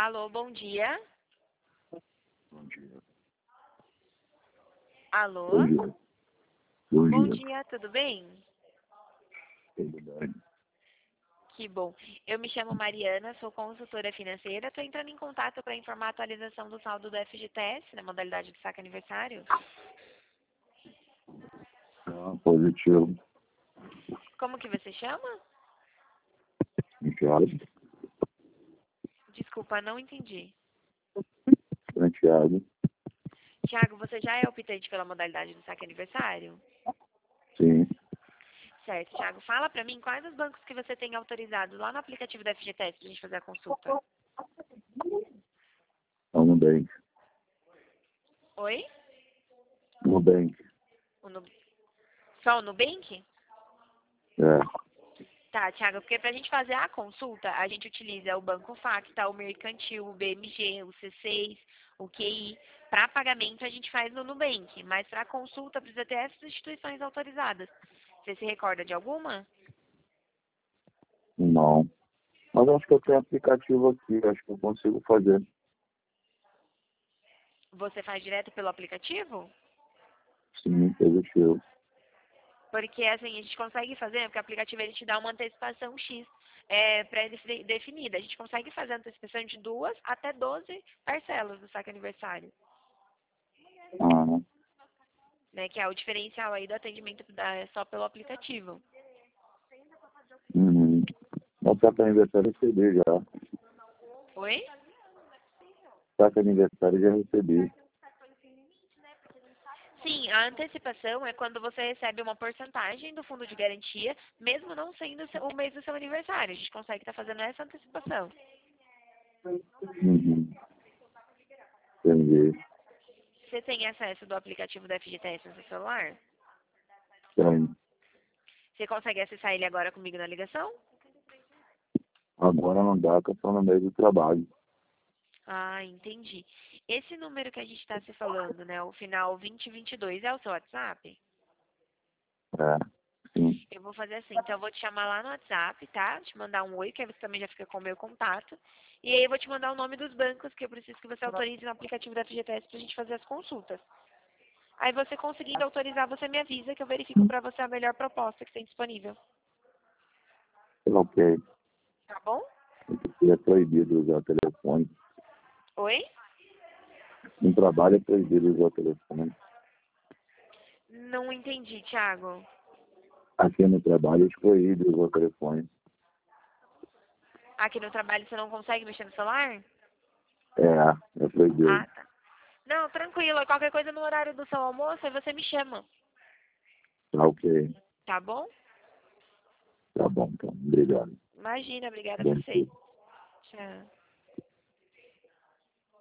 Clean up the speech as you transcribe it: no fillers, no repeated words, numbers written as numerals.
Alô, bom dia. Bom dia. Alô? Bom dia. Bom Bom dia. dia, tudo bem? Tudo bem? Que bom. Eu me chamo Mariana, sou consultora financeira. Estou entrando em contato para informar a atualização do saldo do FGTS, na modalidade de saque aniversário. Positivo. Como que você chama? Santiago. Desculpa, não entendi. Santiago. Tiago, você já é optante pela modalidade do saque aniversário? Sim. Certo, Tiago. Fala para mim quais os bancos que você tem autorizado lá no aplicativo do FGTS para a gente fazer a consulta. É no Nubank. Oi? Nubank. O Nu- Só o Nubank? É. Tá, Thiago, porque para a gente fazer a consulta, a gente utiliza o Banco Facta, o Mercantil, o BMG, o C6, o QI. Para pagamento, a gente faz no Nubank, mas para consulta precisa ter essas instituições autorizadas. Você se recorda de alguma? Não. Mas acho que eu tenho aplicativo aqui. Acho que eu consigo fazer. Você faz direto pelo aplicativo? Sim, positivo. Porque assim, a gente consegue fazer, porque o aplicativo ele te dá uma antecipação X pré-definida. A gente consegue fazer a antecipação de 2 até 12 parcelas do saque aniversário. Ah, Né, que é o diferencial aí do atendimento só pelo aplicativo. uhum. Mas saca aniversário eu recebi já. Oi? Saca aniversário eu já recebi. Sim, a antecipação é quando você recebe uma porcentagem do fundo de garantia, mesmo não sendo o mês do seu aniversário. A gente consegue estar fazendo essa antecipação. Uhum. Entendi. Você tem acesso do aplicativo da FGTS no seu celular? Tem. Você consegue acessar ele agora comigo na ligação? Agora não dá, que eu tô no meio do trabalho. Ah, entendi. Esse número que a gente está se falando, né, o final 2022, é o seu WhatsApp? É. Sim. Eu vou fazer assim, então eu vou te chamar lá no WhatsApp, tá? Te mandar um oi, que aí você também já fica com o meu contato. E aí eu vou te mandar o nome dos bancos que eu preciso que você autorize no aplicativo da FGTS pra gente fazer as consultas. Aí você conseguindo autorizar, você me avisa que eu verifico pra você a melhor proposta que tem disponível. Ok. Tá bom? E é proibido usar telefone. Oi? No trabalho é proibido usar telefone. Não entendi, Thiago. Aqui no trabalho é proibido usar telefone. Aqui no trabalho você não consegue mexer no celular? É proibido. Ah, tá. Não, tranquilo. Qualquer coisa no horário do seu almoço, aí você me chama. Tá ok. Tá bom? Tá bom, então. Obrigado. Imagina, obrigada a Bom você. dia. Tchau.